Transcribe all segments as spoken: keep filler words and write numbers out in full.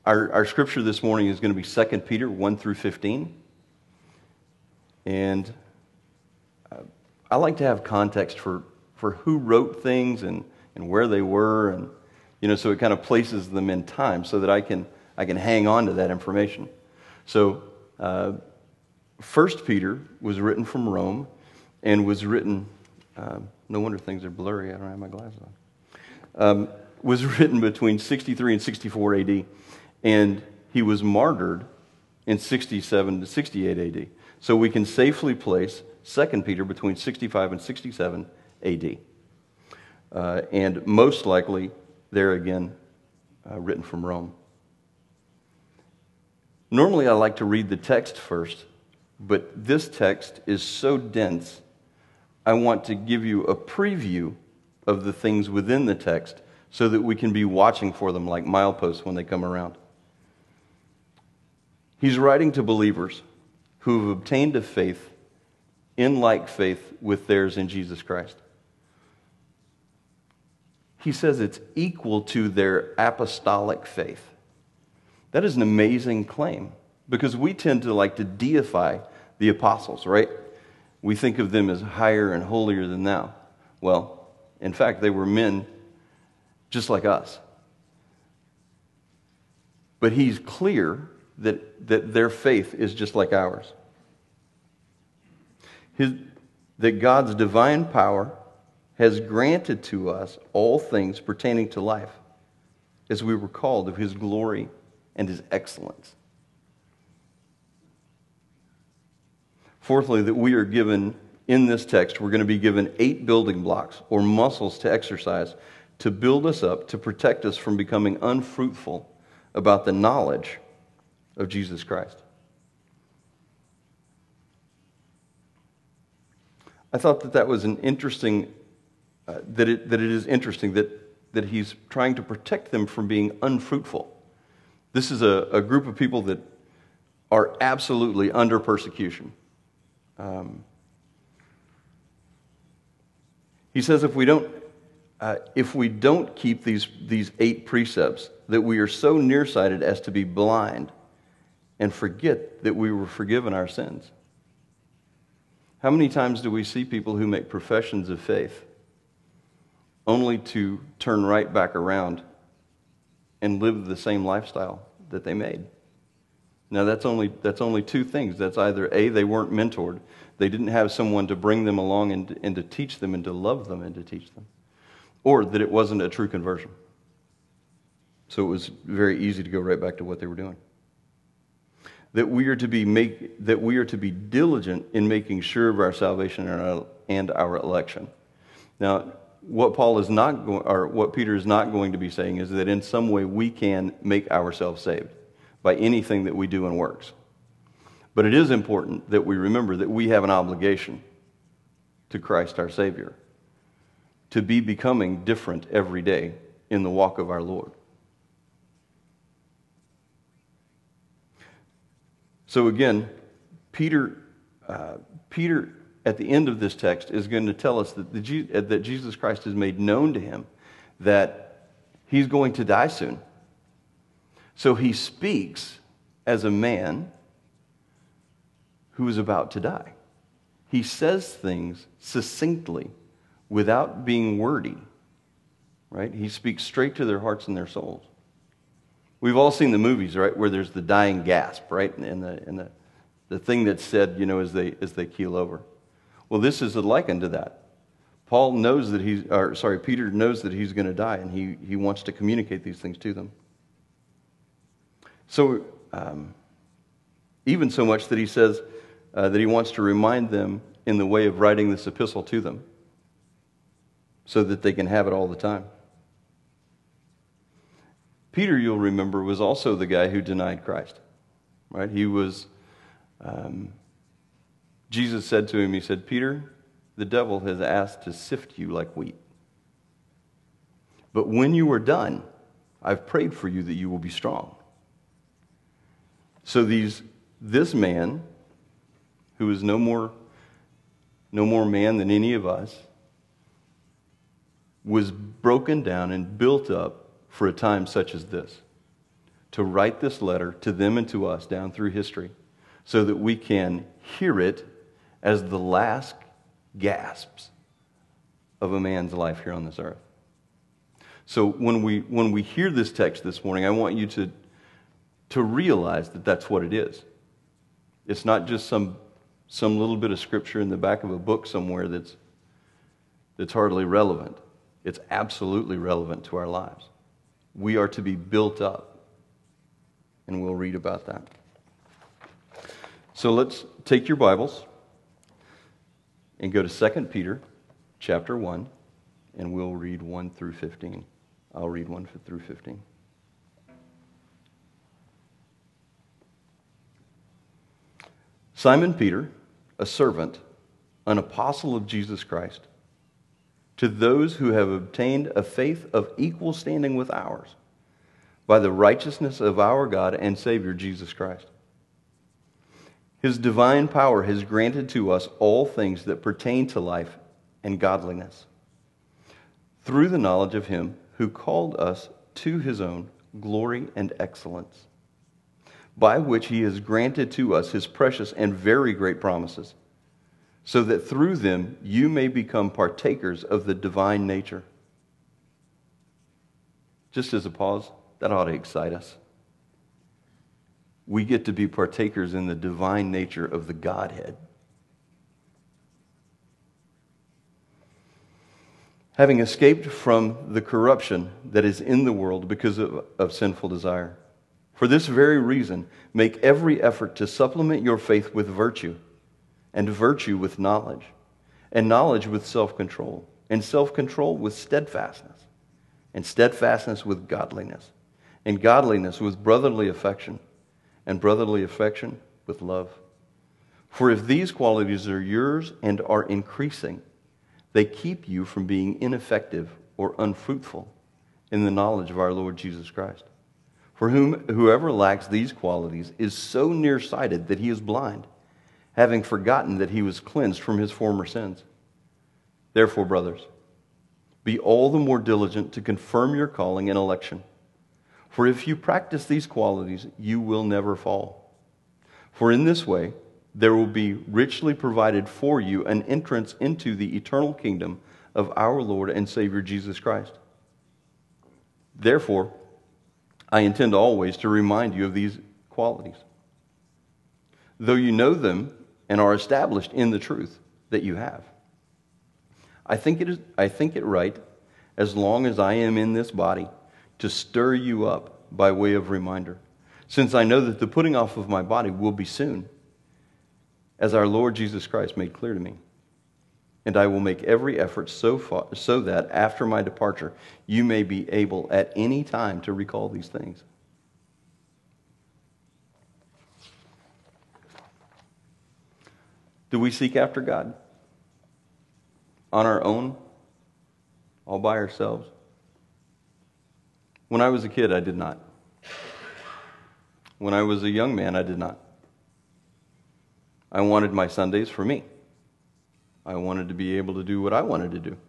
our, our scripture this morning is going to be Second Peter one through fifteen. And uh, I like to have context for, for who wrote things and, and where they were, and you know, so it kind of places them in time so that I can I can hang on to that information. So uh, First Peter was written from Rome and was written, uh, no wonder things are blurry, I don't have my glasses on, um, was written between sixty-three and sixty-four A D, and he was martyred in sixty-seven to sixty-eight A D. So we can safely place Second Peter between sixty-five and sixty-seven A D. Uh, and most likely, there again, uh, written from Rome. Normally I like to read the text first, but this text is so dense, I want to give you a preview of the things within the text so that we can be watching for them like mileposts when they come around. He's writing to believers who have obtained a faith in like faith with theirs in Jesus Christ. He says it's equal to their apostolic faith. That is an amazing claim, because we tend to like to deify the apostles, right? We think of them as higher and holier than thou. Well, in fact, they were men just like us. But he's clear that, that their faith is just like ours. His, that God's divine power has granted to us all things pertaining to life, as we were called of his glory and his excellence. Fourthly, that we are given, in this text, we're going to be given eight building blocks or muscles to exercise to build us up, to protect us from becoming unfruitful about the knowledge of Jesus Christ. I thought that that was an interesting, uh, that it that it is interesting that, that he's trying to protect them from being unfruitful. This is a, a group of people that are absolutely under persecution. Um, he says if we don't, uh, if we don't keep these these eight precepts, that we are so nearsighted as to be blind and forget that we were forgiven our sins. How many times do we see people who make professions of faith only to turn right back around and live the same lifestyle that they made? Now that's only that's only two things. That's either A, they weren't mentored, they didn't have someone to bring them along and, and to teach them and to love them and to teach them, or that it wasn't a true conversion. So it was very easy to go right back to what they were doing. That we are to be make that we are to be diligent in making sure of our salvation and our, and our election. Now, what Paul is not going, or what Peter is not going to be saying is that in some way we can make ourselves saved by anything that we do in works. But it is important that we remember that we have an obligation to Christ our Savior to be becoming different every day in the walk of our Lord. So again, Peter, uh, Peter at the end of this text is going to tell us that, the, that Jesus Christ has made known to him that he's going to die soon. So he speaks as a man who is about to die. He says things succinctly without being wordy, right? He speaks straight to their hearts and their souls. We've all seen the movies, right, where there's the dying gasp, right, and the and the the thing that's said, you know, as they as they keel over. Well, this is a liken to that. Paul knows that he's, or sorry, Peter knows that he's going to die, and he he wants to communicate these things to them. So, um, even so much that he says uh, that he wants to remind them in the way of writing this epistle to them, so that they can have it all the time. Peter, you'll remember, was also the guy who denied Christ, right? He was, um, Jesus said to him, he said, Peter, the devil has asked to sift you like wheat. But when you are done, I've prayed for you that you will be strong. So these, this man, who is no more, no more man than any of us, was broken down and built up for a time such as this, to write this letter to them and to us down through history so that we can hear it as the last gasps of a man's life here on this earth. So when we when we hear this text this morning, I want you to, to realize that that's what it is. It's not just some some little bit of scripture in the back of a book somewhere that's that's hardly relevant. It's absolutely relevant to our lives. We are to be built up, and we'll read about that. So let's take your Bibles and go to Second Peter chapter one, and we'll read one through fifteen. I'll read one through fifteen. Simon Peter, a servant, an apostle of Jesus Christ, to those who have obtained a faith of equal standing with ours, by the righteousness of our God and Savior Jesus Christ. His divine power has granted to us all things that pertain to life and godliness, through the knowledge of Him who called us to His own glory and excellence, by which He has granted to us His precious and very great promises, so that through them you may become partakers of the divine nature. Just as a pause, that ought to excite us. We get to be partakers in the divine nature of the Godhead. Having escaped from the corruption that is in the world because of, of sinful desire. For this very reason, make every effort to supplement your faith with virtue, and virtue with knowledge, and knowledge with self-control, and self-control with steadfastness, and steadfastness with godliness, and godliness with brotherly affection, and brotherly affection with love. For if these qualities are yours and are increasing, they keep you from being ineffective or unfruitful in the knowledge of our Lord Jesus Christ. For whom whoever lacks these qualities is so nearsighted that he is blind, having forgotten that he was cleansed from his former sins. Therefore, brothers, be all the more diligent to confirm your calling and election. For if you practice these qualities, you will never fall. For in this way, there will be richly provided for you an entrance into the eternal kingdom of our Lord and Savior Jesus Christ. Therefore, I intend always to remind you of these qualities, though you know them and are established in the truth that you have. I think it is, I think it right, as long as I am in this body, to stir you up by way of reminder, since I know that the putting off of my body will be soon, as our Lord Jesus Christ made clear to me. And I will make every effort so far, so that after my departure, you may be able at any time to recall these things. Do we seek after God on our own, all by ourselves? When I was a kid, I did not. When I was a young man, I did not. I wanted my Sundays for me. I wanted to be able to do what I wanted to do.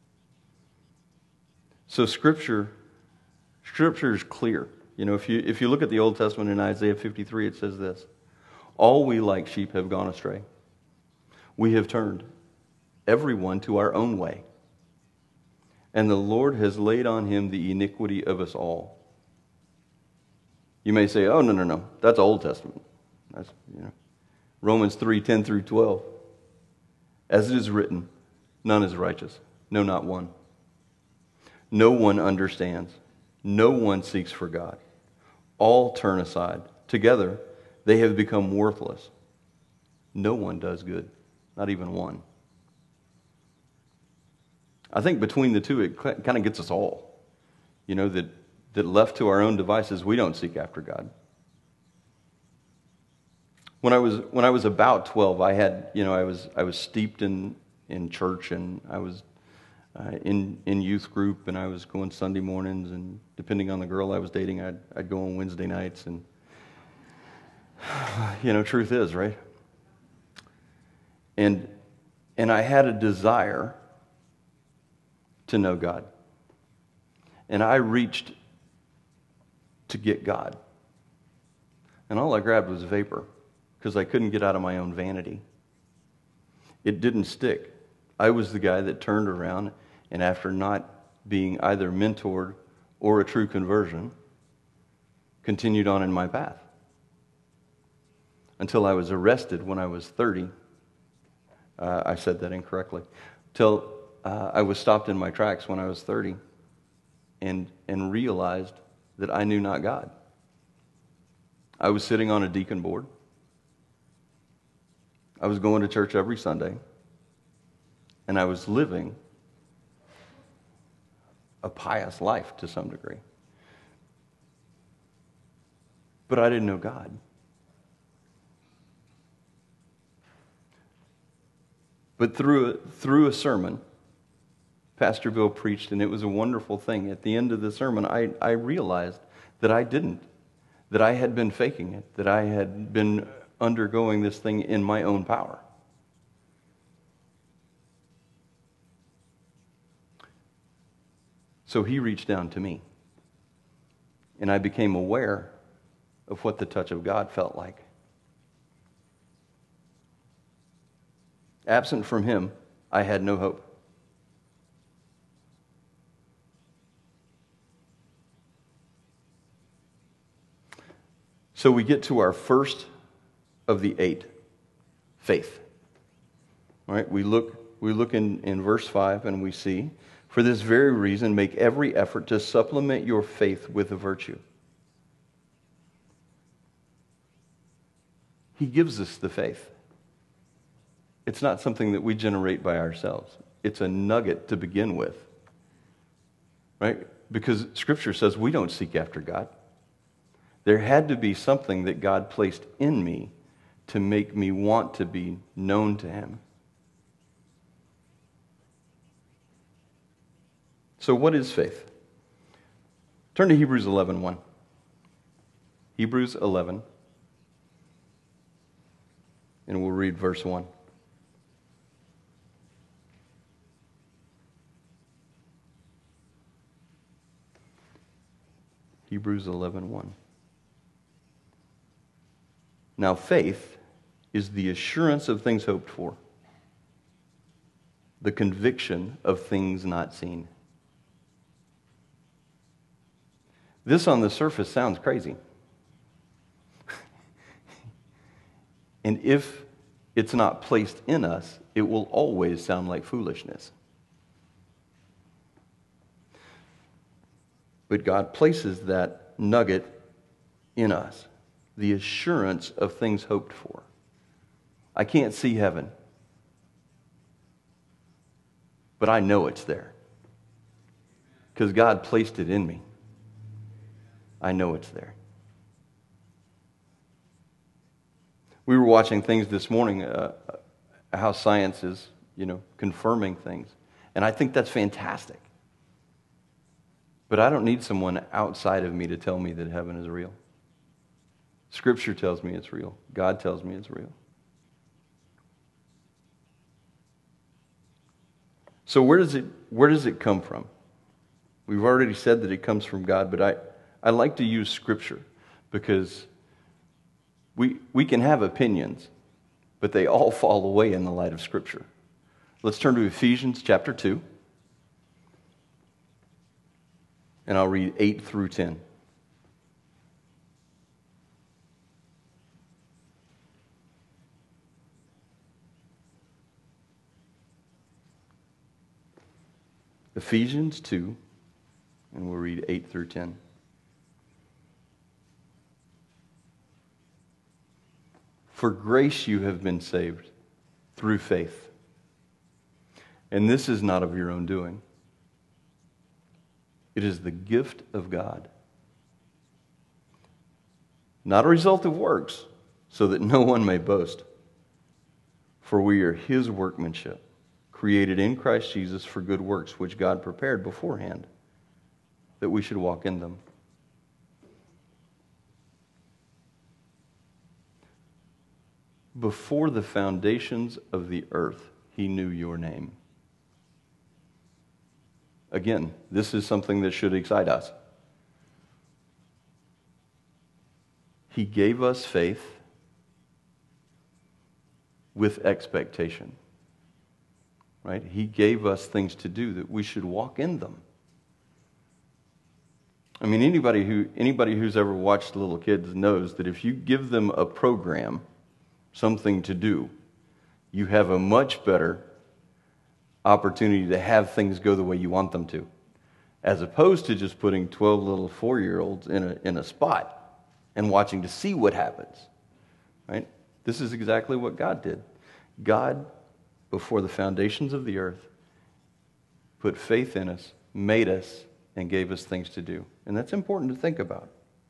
So Scripture, Scripture is clear. You know, if you if you look at the Old Testament in Isaiah fifty-three, it says this: all we like sheep have gone astray. We have turned everyone to our own way, and the Lord has laid on him the iniquity of us all. You may say, oh, no, no, no, that's Old Testament. That's, you know, Romans three, ten through twelve. As it is written, none is righteous, no, not one. No one understands. No one seeks for God. All turn aside. Together, they have become worthless. No one does good, not even one. I think between the two, it kind of gets us all. You know, that, that left to our own devices, we don't seek after God. When I was when I was about twelve, I had you know I was I was steeped in, in church, and I was uh, in in youth group, and I was going Sunday mornings, and depending on the girl I was dating, I'd I'd go on Wednesday nights, and you know, truth is, right? And and I had a desire to know God, and I reached to get God And all I grabbed was vapor because I couldn't get out of my own vanity. It didn't stick. I was the guy that turned around and after not being either mentored or a true conversion, continued on in my path. Until I was arrested when I was thirty. Uh, I said that incorrectly. Till uh, I was stopped in my tracks when I was thirty and, and realized that I knew not God. I was sitting on a deacon board. I was going to church every Sunday. And I was living a pious life to some degree. But I didn't know God. But through a, through a sermon, Pastor Bill preached, and it was a wonderful thing. At the end of the sermon, I, I realized that I didn't, that I had been faking it, that I had been undergoing this thing in my own power. So he reached down to me, and I became aware of what the touch of God felt like. Absent from him, I had no hope. So we get to our first of the eight, faith. All right, we look, we look in, in verse five and we see, for this very reason, make every effort to supplement your faith with a virtue. He gives us the faith. It's not something that we generate by ourselves. It's a nugget to begin with. Right? Because Scripture says we don't seek after God. There had to be something that God placed in me to make me want to be known to Him. So what is faith? Turn to Hebrews eleven one. Hebrews eleven. And we'll read verse one. Hebrews eleven one. Now faith is the assurance of things hoped for, the conviction of things not seen. This on the surface sounds crazy. And if it's not placed in us, it will always sound like foolishness. But God places that nugget in us, the assurance of things hoped for. I can't see heaven, but I know it's there because God placed it in me. I know it's there. We were watching things this morning, uh, how science is, you know, confirming things. And I think that's fantastic. But I don't need someone outside of me to tell me that heaven is real. Scripture tells me it's real. God tells me it's real. So where does it, where does it come from? We've already said that it comes from God, but I, I like to use Scripture because we, we can have opinions, but they all fall away in the light of Scripture. Let's turn to Ephesians chapter two. And I'll read eight through ten. Ephesians two, and we'll read eight through ten. For grace you have been saved through faith. And this is not of your own doing. It is the gift of God. Not a result of works, so that no one may boast. For we are His workmanship, created in Christ Jesus for good works, which God prepared beforehand, that we should walk in them. Before the foundations of the earth, He knew your name. Again, this is something that should excite us. He gave us faith with expectation. Right? He gave us things to do that we should walk in them. I mean, anybody who anybody who's ever watched little kids knows that if you give them a program, something to do, you have a much better opportunity to have things go the way you want them to, as opposed to just putting twelve little four-year-olds in a in a spot and watching to see what happens. Right? This is exactly what God did. God, before the foundations of the earth, put faith in us, made us, and gave us things to do. And that's important to think about.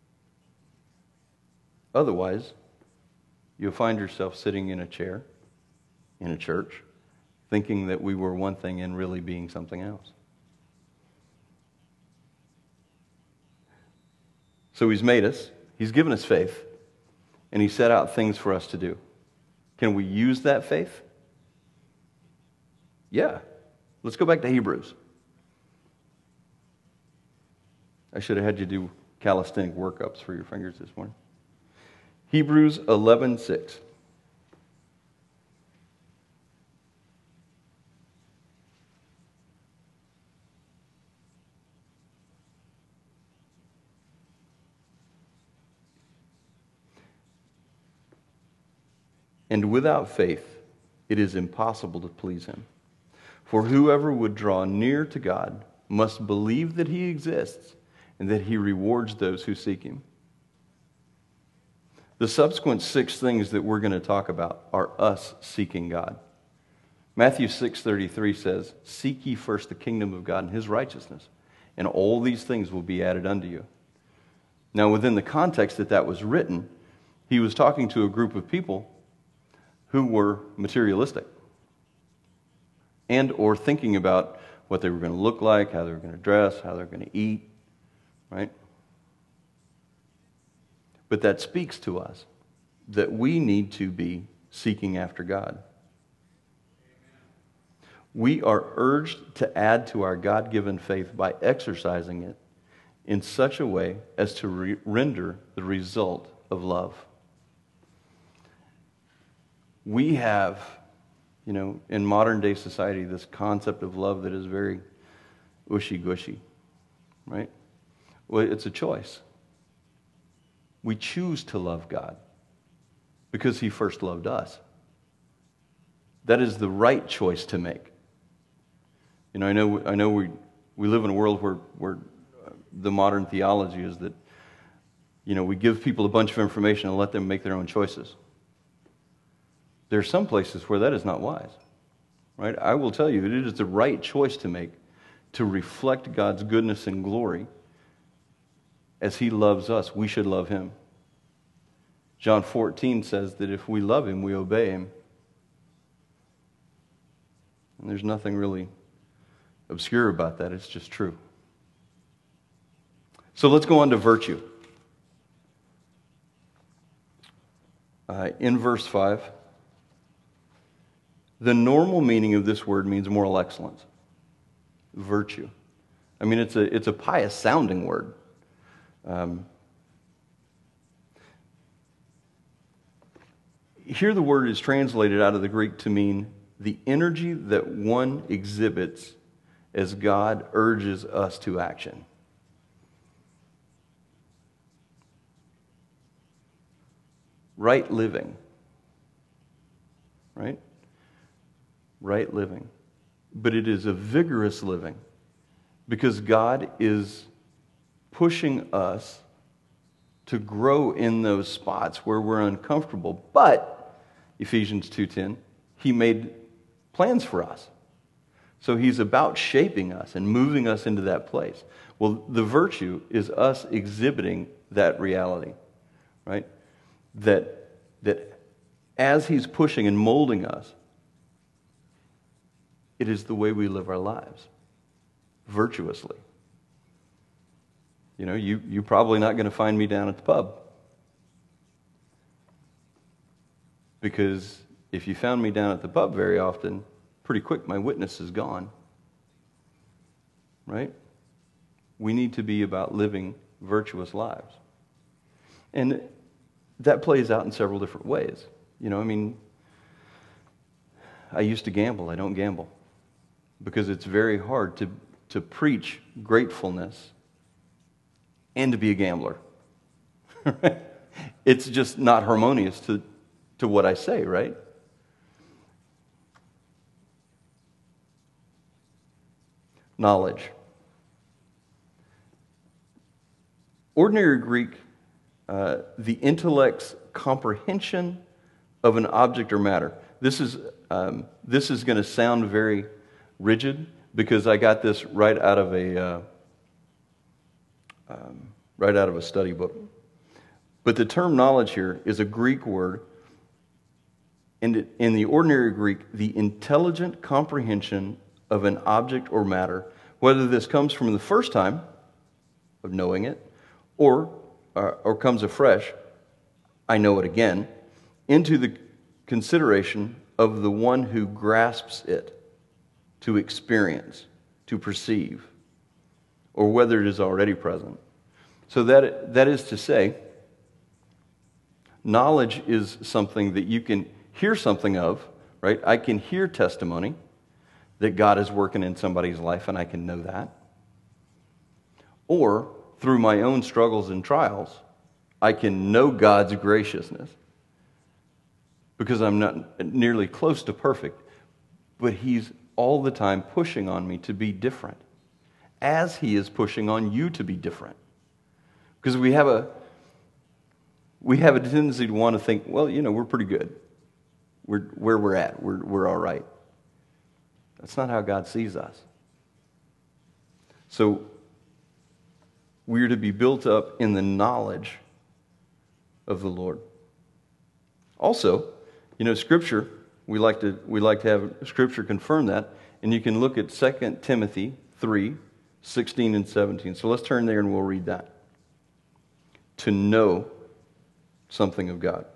Otherwise, you'll find yourself sitting in a chair in a church thinking that we were one thing and really being something else. So he's made us, he's given us faith, and he set out things for us to do. Can we use that faith? Yeah. Let's go back to Hebrews. I should have had you do calisthenic workups for your fingers this morning. Hebrews eleven six. And without faith, it is impossible to please him. For whoever would draw near to God must believe that he exists and that he rewards those who seek him. The subsequent six things that we're going to talk about are us seeking God. Matthew six thirty-three says, "Seek ye first the kingdom of God and his righteousness, and all these things will be added unto you." Now, within the context that that was written, he was talking to a group of people who were materialistic and or thinking about what they were going to look like, how they were going to dress, how they were going to eat, right? But that speaks to us that we need to be seeking after God. We are urged to add to our God-given faith by exercising it in such a way as to re- render the result of love. We have, you know, in modern day society, this concept of love that is very ushy-gushy, right? Well, it's a choice. We choose to love God because he first loved us. That is the right choice to make. You know, I know, I know we we live in a world where where the modern theology is that, you know, we give people a bunch of information and let them make their own choices. There are some places where that is not wise, right? I will tell you, it is the right choice to make to reflect God's goodness and glory. As he loves us, we should love him. John fourteen says that if we love him, we obey him. And there's nothing really obscure about that. It's just true. So let's go on to virtue. Uh, in verse five, the normal meaning of this word means moral excellence, virtue. I mean, it's a it's a pious sounding word. Um, here the word is translated out of the Greek to mean the energy that one exhibits as God urges us to action. Right living. Right? Right living. But it is a vigorous living because God is pushing us to grow in those spots where we're uncomfortable. But, Ephesians two ten, he made plans for us. So he's about shaping us and moving us into that place. Well, the virtue is us exhibiting that reality, right? That, that as he's pushing and molding us, it is the way we live our lives, virtuously. You know, you, you're probably not going to find me down at the pub. Because if you found me down at the pub very often, pretty quick my witness is gone. Right? We need to be about living virtuous lives. And that plays out in several different ways. You know, I mean, I used to gamble. I don't gamble because it's very hard to, to preach gratefulness and to be a gambler. It's just not harmonious to, to what I say, right? Knowledge. Ordinary Greek, uh, the intellect's comprehension of an object or matter. This is um, this is going to sound very rigid because I got this right out of a uh, um, right out of a study book. But the term knowledge here is a Greek word, and in the ordinary Greek, the intelligent comprehension of an object or matter, whether this comes from the first time of knowing it, or uh, or comes afresh, I know it again, into the consideration of the one who grasps it, to experience, to perceive, or whether it is already present. So that that is to say, knowledge is something that you can hear something of, right? I can hear testimony that God is working in somebody's life, and I can know that. Or, through my own struggles and trials, I can know God's graciousness because I'm not nearly close to perfect, but He's all the time pushing on me to be different, as He is pushing on you to be different. Because we have a we have a tendency to want to think, well, you know, we're pretty good. We're where we're at. We're we're all right. That's not how God sees us. So we're to be built up in the knowledge of the Lord. Also, you know, Scripture, we like to we like to have Scripture confirm that, and you can look at Second Timothy three, sixteen and seventeen. So let's turn there and we'll read that. To know something of God.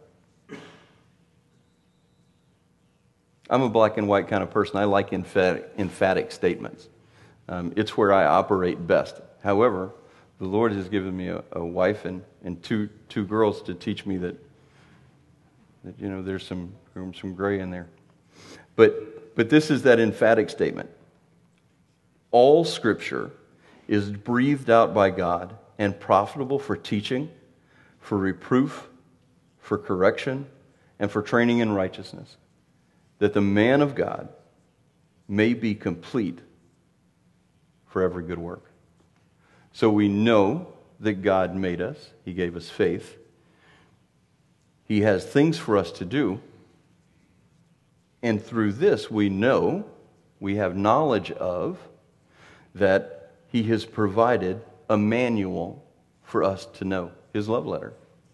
I'm a black and white kind of person. I like emphatic, emphatic statements. Um, it's where I operate best. However, the Lord has given me a, a wife and, and two two girls to teach me that, that you know, there's some some gray in there. But but this is that emphatic statement. All Scripture is breathed out by God and profitable for teaching, for reproof, for correction, and for training in righteousness, that the man of God may be complete for every good work. So we know that God made us. He gave us faith. He has things for us to do. And through this we know, we have knowledge of, that He has provided a manual for us to know, His love letter.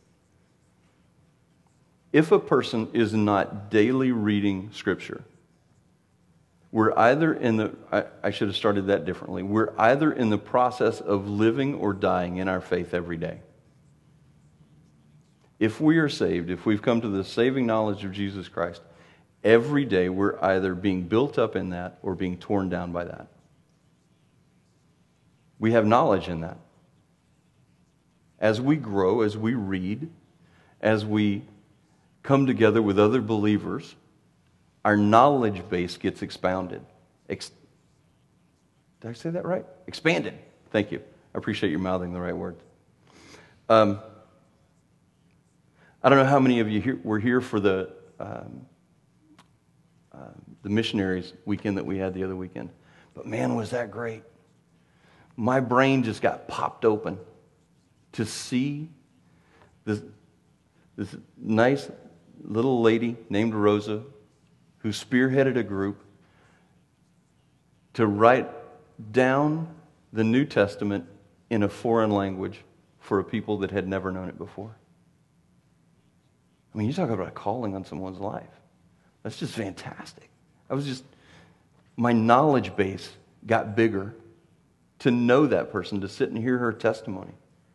If a person is not daily reading Scripture, we're either in the, I, I should have started that differently, we're either in the process of living or dying in our faith every day. If we are saved, if we've come to the saving knowledge of Jesus Christ, every day we're either being built up in that or being torn down by that. We have knowledge in that. As we grow, as we read, as we come together with other believers, our knowledge base gets expounded. Ex- Did I say that right? Expanded. Thank you. I appreciate you mouthing the right word. Um, I don't know how many of you here, were here for the um, uh, the missionaries weekend that we had the other weekend, but man, was that great. My brain just got popped open to see this, this nice little lady named Rosa who spearheaded a group to write down the New Testament in a foreign language for a people that had never known it before. I mean, you talk about a calling on someone's life. That's just fantastic. I was just, my knowledge base got bigger to know that person, to sit and hear her testimony.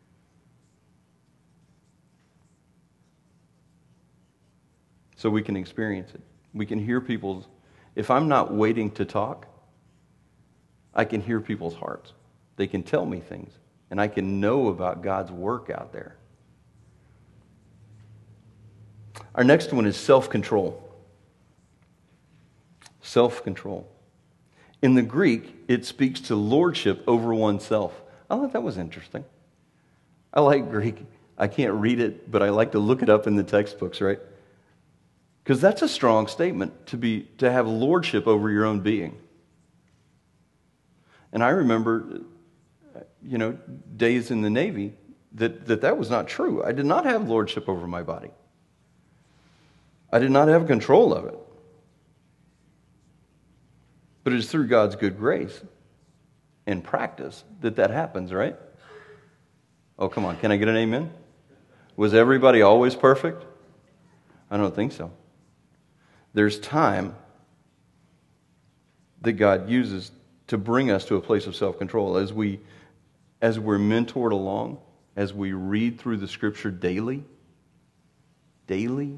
So we can experience it. We can hear people's, if I'm not waiting to talk, I can hear people's hearts. They can tell me things, and I can know about God's work out there. Our next one is self-control. Self-control. In the Greek, it speaks to lordship over oneself. I thought that was interesting. I like Greek. I can't read it, but I like to look it up in the textbooks, right? Because that's a strong statement, to be to have lordship over your own being. And I remember, you know, days in the Navy that, that that was not true. I did not have lordship over my body. I did not have control of it. But it's through God's good grace and practice that that happens, right? Oh, come on. Can I get an amen? Was everybody always perfect? I don't think so. There's time that God uses to bring us to a place of self-control. As we, as we're mentored along, as we read through the Scripture daily, daily,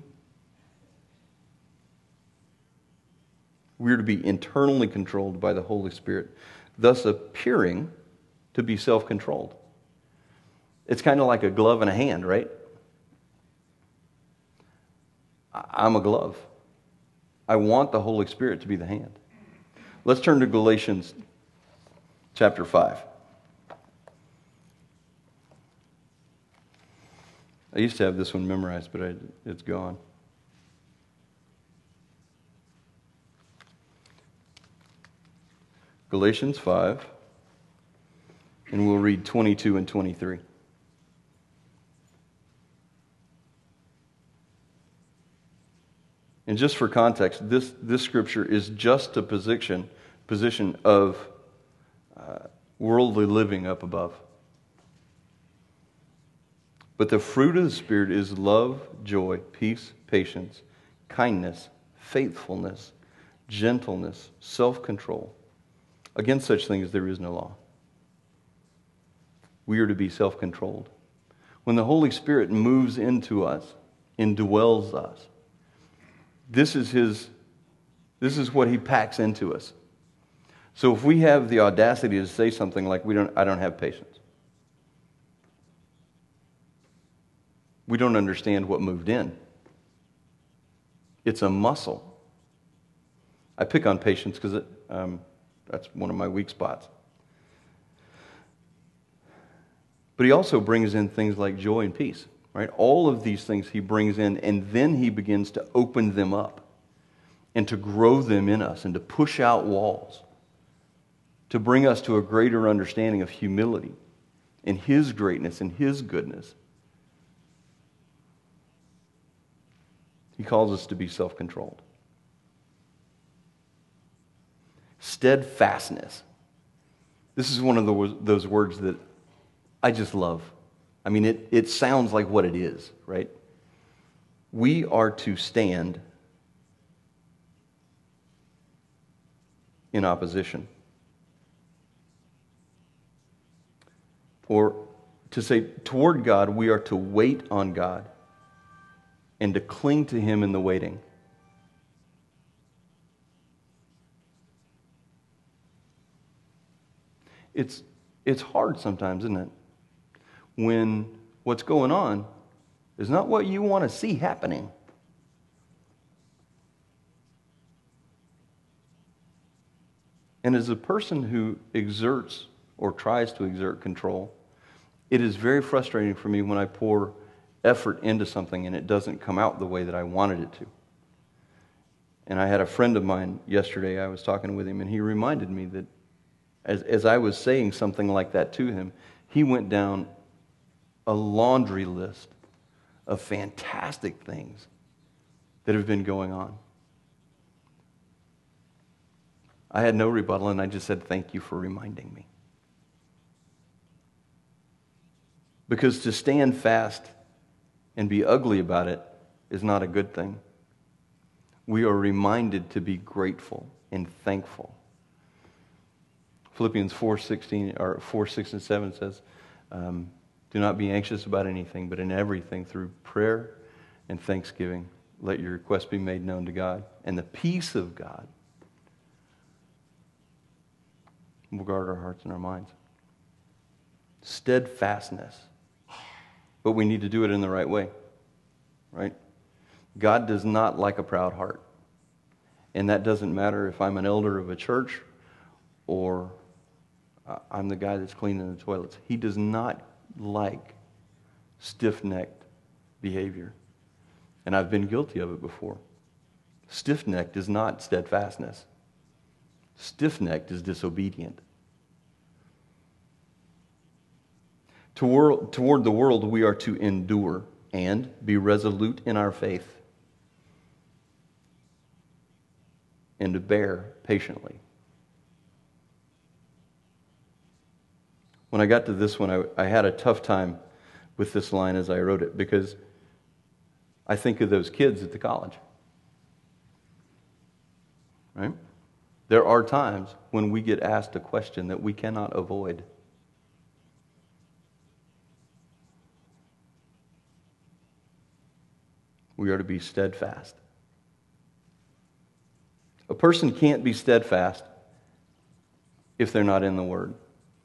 we're to be internally controlled by the Holy Spirit, thus appearing to be self-controlled. It's kind of like a glove and a hand, right? I'm a glove. I want the Holy Spirit to be the hand. Let's turn to Galatians chapter five. I used to have this one memorized, but I, it's gone. Galatians five, and we'll read twenty-two and twenty-three. And just for context, this, this scripture is just a position, position of uh, worldly living up above. But the fruit of the Spirit is love, joy, peace, patience, kindness, faithfulness, gentleness, self-control. Against such things there is no law. We are to be self-controlled. When the Holy Spirit moves into us, indwells us, this is his, this is what he packs into us. So if we have the audacity to say something like, "We don't, I don't have patience," we don't understand what moved in. It's a muscle. I pick on patience because it, um, that's one of my weak spots. But he also brings in things like joy and peace, right? All of these things he brings in, and then he begins to open them up and to grow them in us and to push out walls, to bring us to a greater understanding of humility and his greatness and his goodness. He calls us to be self-controlled. Steadfastness. This is one of the, those words that I just love. I mean, it, it sounds like what it is, right? We are to stand in opposition. Or to say, toward God, we are to wait on God and to cling to him in the waiting. It's, it's hard sometimes, isn't it? When what's going on is not what you want to see happening. And as a person who exerts or tries to exert control, it is very frustrating for me when I pour effort into something and it doesn't come out the way that I wanted it to. And I had a friend of mine yesterday, I was talking with him, and he reminded me that as, as I was saying something like that to him, he went down a laundry list of fantastic things that have been going on. I had no rebuttal, and I just said, "Thank you for reminding me." Because to stand fast and be ugly about it is not a good thing. We are reminded to be grateful and thankful. Philippians four sixteen or four six and seven says, um, "Do not be anxious about anything, but in everything through prayer and thanksgiving, let your requests be made known to God, and the peace of God will guard our hearts and our minds." Steadfastness. But we need to do it in the right way, right? God does not like a proud heart. And that doesn't matter if I'm an elder of a church or uh, I'm the guy that's cleaning the toilets. He does not like stiff-necked behavior. And I've been guilty of it before. Stiff-necked is not steadfastness. Stiff-necked is disobedient. Toward, toward the world, we are to endure and be resolute in our faith and to bear patiently. When I got to this one, I, I had a tough time with this line as I wrote it because I think of those kids at the college. Right? There are times when we get asked a question that we cannot avoid. We are to be steadfast. A person can't be steadfast if they're not in the Word,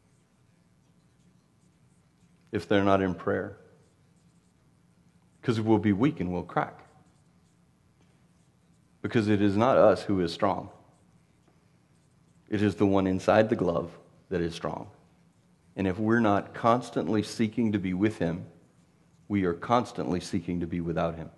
if they're not in prayer, because we'll be weak and we'll crack. Because it is not us who is strong. It is the one inside the glove that is strong. And if we're not constantly seeking to be with Him, we are constantly seeking to be without Him.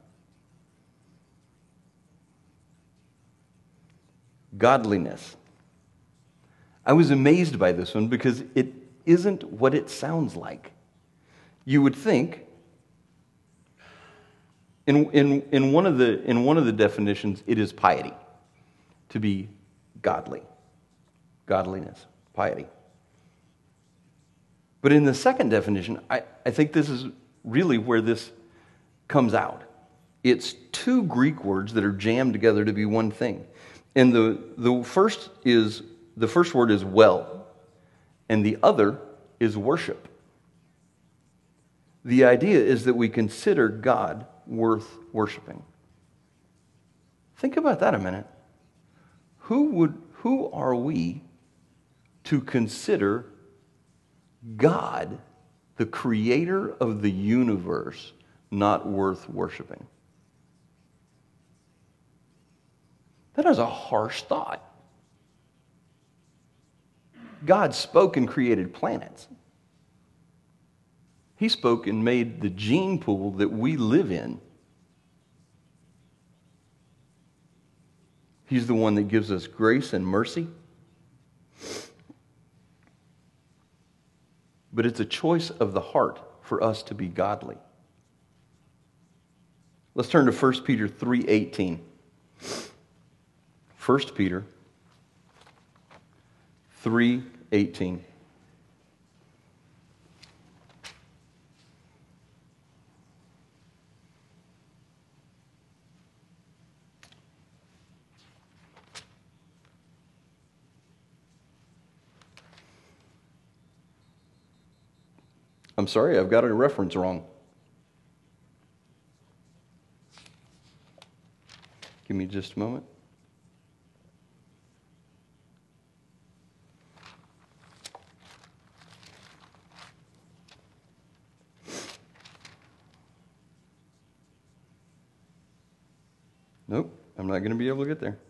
Godliness. I was amazed by this one because it isn't what it sounds like. You would think, in, in, in, one of the, in one of the definitions, it is piety, to be godly. Godliness, piety. But in the second definition, I, I think this is really where this comes out. It's two Greek words that are jammed together to be one thing. And the, the first is the first word is well, and the other is worship. The idea is that we consider God worth worshiping. Think about that a minute. Who would who are we to consider God, the creator of the universe, not worth worshiping? That is a harsh thought. God spoke and created planets. He spoke and made the gene pool that we live in. He's the one that gives us grace and mercy. But it's a choice of the heart for us to be godly. Let's turn to First Peter three eighteen. First Peter three eighteen. I'm sorry, I've got a reference wrong. Give me just a moment. Nope, I'm not going to be able to get there.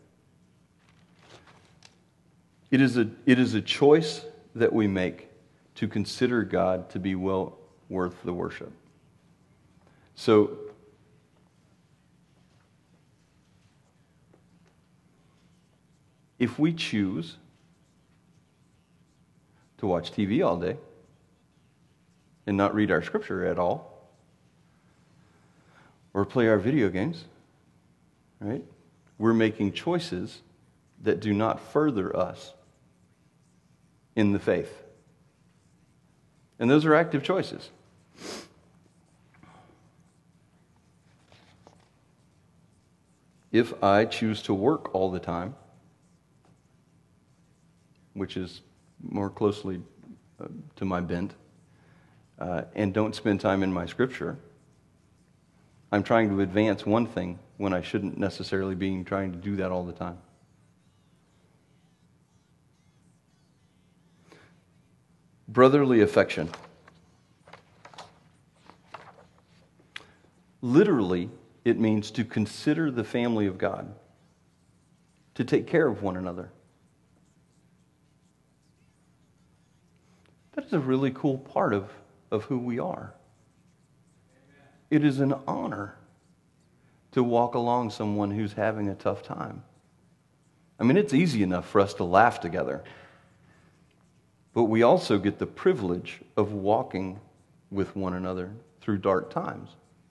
It is a, it is a choice that we make to consider God to be well worth the worship. So, if we choose to watch T V all day and not read our scripture at all, or play our video games, right? We're making choices that do not further us in the faith. And those are active choices. If I choose to work all the time, which is more closely uh, to my bent, uh, and don't spend time in my scripture, I'm trying to advance one thing when I shouldn't necessarily be trying to do that all the time. Brotherly affection. Literally, it means to consider the family of God, to take care of one another. That is a really cool part of, of who we are. It is an honor to walk along someone who's having a tough time. I mean, it's easy enough for us to laugh together. But we also get the privilege of walking with one another through dark times.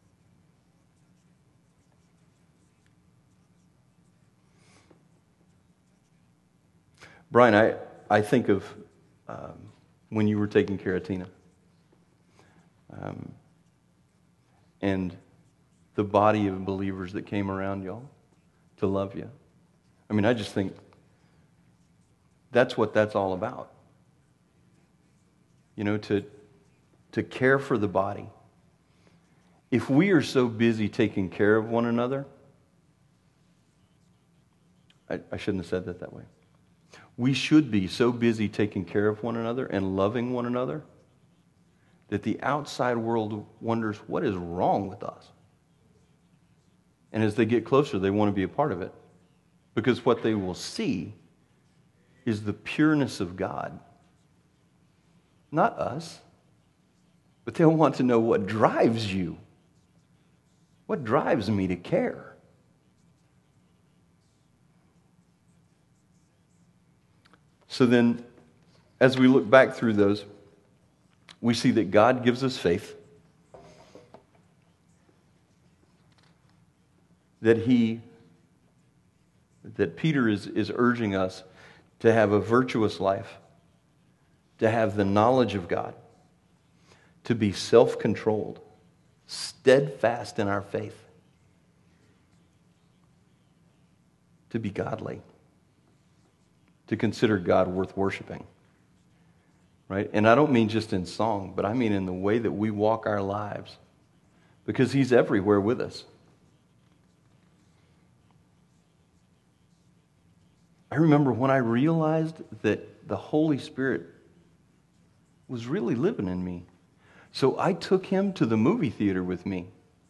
Brian, I, I think of um, when you were taking care of Tina. Um, and the body of believers that came around y'all to love you. I mean, I just think that's what that's all about. You know, to, to care for the body. If we are so busy taking care of one another, I, I shouldn't have said that that way. We should be so busy taking care of one another and loving one another that the outside world wonders, what is wrong with us? And as they get closer, they want to be a part of it. Because what they will see is the pureness of God. Not us. But they'll want to know what drives you. What drives me to care? So then, as we look back through those, we see that God gives us faith. That he, that Peter is, is urging us to have a virtuous life, to have the knowledge of God, to be self-controlled, steadfast in our faith, to be godly, to consider God worth worshiping. Right? And I don't mean just in song, but I mean in the way that we walk our lives, because he's everywhere with us. I remember when I realized that the Holy Spirit was really living in me. So I took him to the movie theater with me.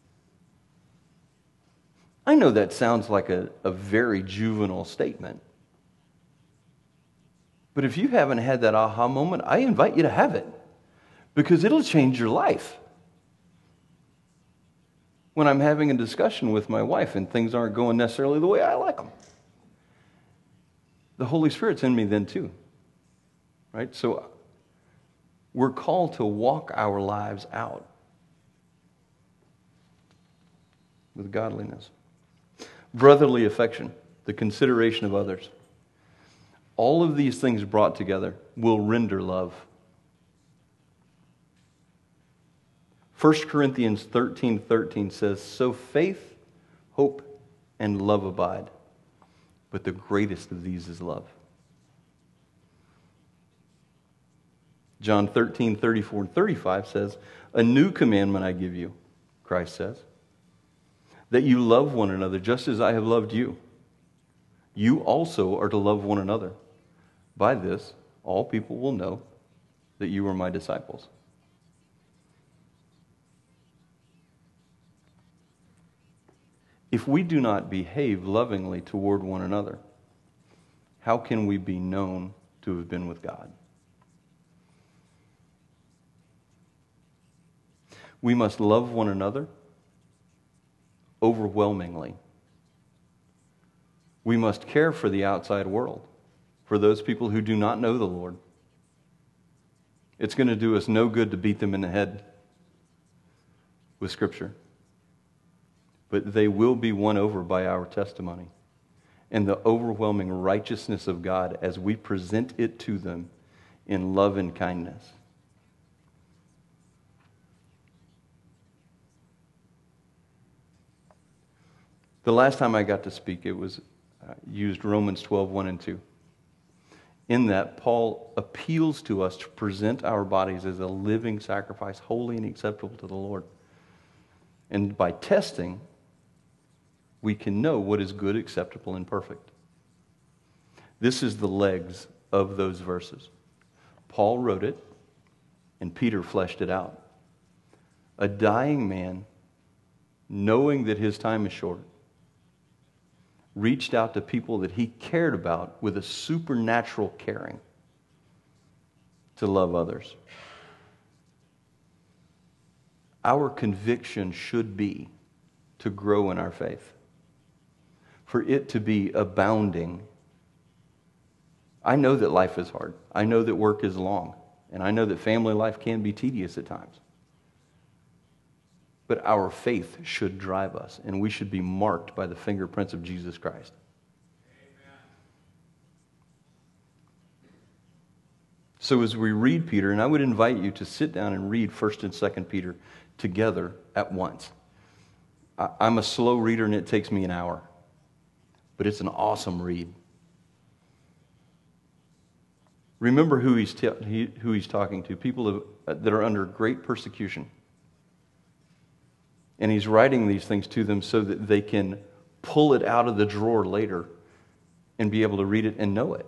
I know that sounds like a, a very juvenile statement. But if you haven't had that aha moment, I invite you to have it. Because it'll change your life. When I'm having a discussion with my wife and things aren't going necessarily the way I like them. The Holy Spirit's in me then too. Right? So we're called to walk our lives out with godliness. Brotherly affection, the consideration of others. All of these things brought together will render love. First Corinthians thirteen thirteen says, so faith, hope, and love abide. But the greatest of these is love. John thirteen thirty-four and thirty-five says, a new commandment I give you, Christ says, that you love one another just as I have loved you. You also are to love one another. By this, all people will know that you are my disciples. If we do not behave lovingly toward one another, how can we be known to have been with God? We must love one another overwhelmingly. We must care for the outside world, for those people who do not know the Lord. It's going to do us no good to beat them in the head with Scripture. But they will be won over by our testimony and the overwhelming righteousness of God as we present it to them in love and kindness. The last time I got to speak, it was uh, used Romans twelve, one and two. In that, Paul appeals to us to present our bodies as a living sacrifice, holy and acceptable to the Lord. And by testing, we can know what is good, acceptable, and perfect. This is the legs of those verses. Paul wrote it, and Peter fleshed it out. A dying man knowing that his time is short, reached out to people that he cared about with a supernatural caring to love others. Our conviction should be to grow in our faith, for it to be abounding. I know that life is hard. I know that work is long. And I know that family life can be tedious at times. But our faith should drive us, and we should be marked by the fingerprints of Jesus Christ. Amen. So as we read Peter, and I would invite you to sit down and read First and Second Peter together at once. I'm a slow reader, and it takes me an hour. But it's an awesome read. Remember who he's, t- he, who he's talking to, people that are under great persecution. And he's writing these things to them so that they can pull it out of the drawer later and be able to read it and know it.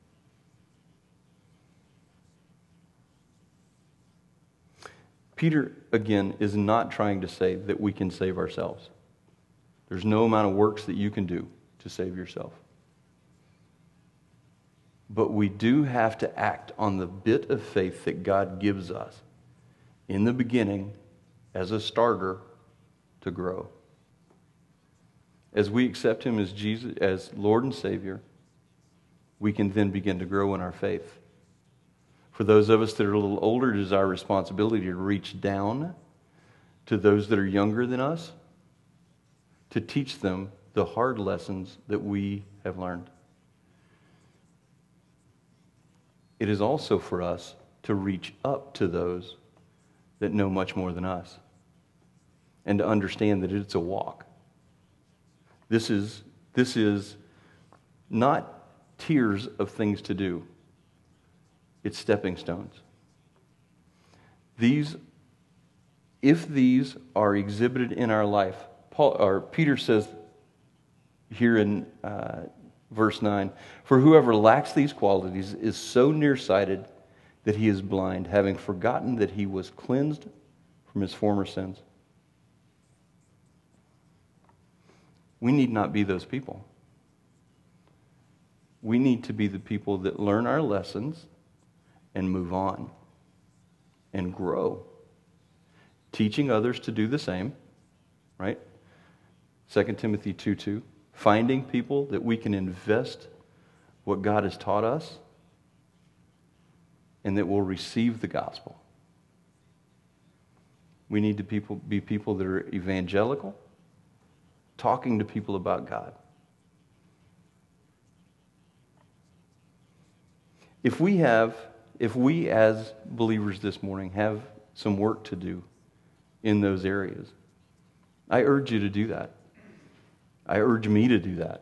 Peter, again, is not trying to say that we can save ourselves. There's no amount of works that you can do to save yourself. But we do have to act on the bit of faith that God gives us in the beginning as a starter to grow. As we accept Him as Jesus, as Lord and Savior, we can then begin to grow in our faith. For those of us that are a little older, it is our responsibility to reach down to those that are younger than us to teach them the hard lessons that we have learned. It is also for us to reach up to those that know much more than us and to understand that it's a walk. This is, this is not tiers of things to do. It's stepping stones. These, if these are exhibited in our life, Paul, or Peter says here in uh, verse nine, for whoever lacks these qualities is so nearsighted that he is blind, having forgotten that he was cleansed from his former sins. We need not be those people. We need to be the people that learn our lessons and move on and grow. Teaching others to do the same, right? Second Timothy two two. Finding people that we can invest what God has taught us and that will receive the gospel. We need to people, be people that are evangelical, talking to people about God. If we have, if we as believers this morning have some work to do in those areas, I urge you to do that. I urge me to do that.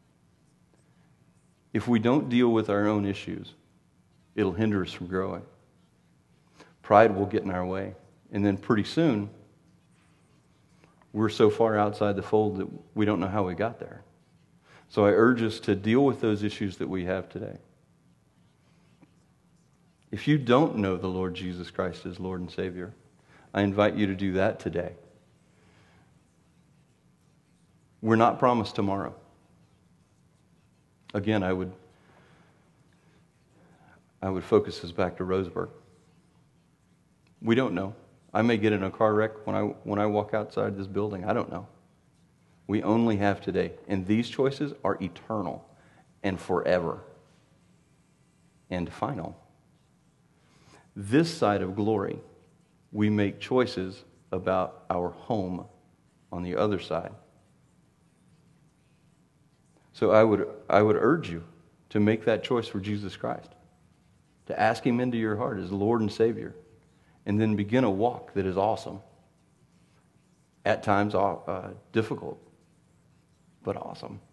If we don't deal with our own issues, it'll hinder us from growing. Pride will get in our way. And then pretty soon, we're so far outside the fold that we don't know how we got there. So I urge us to deal with those issues that we have today. If you don't know the Lord Jesus Christ as Lord and Savior, I invite you to do that today. We're not promised tomorrow. Again, I would I would focus this back to Roseburg. We don't know. I may get in a car wreck when I when I walk outside this building. I don't know. We only have today. And these choices are eternal and forever and final. This side of glory, we make choices about our home on the other side. So I would I would urge you to make that choice for Jesus Christ, to ask Him into your heart as Lord and Savior, and then begin a walk that is awesome. At times uh, difficult, but awesome.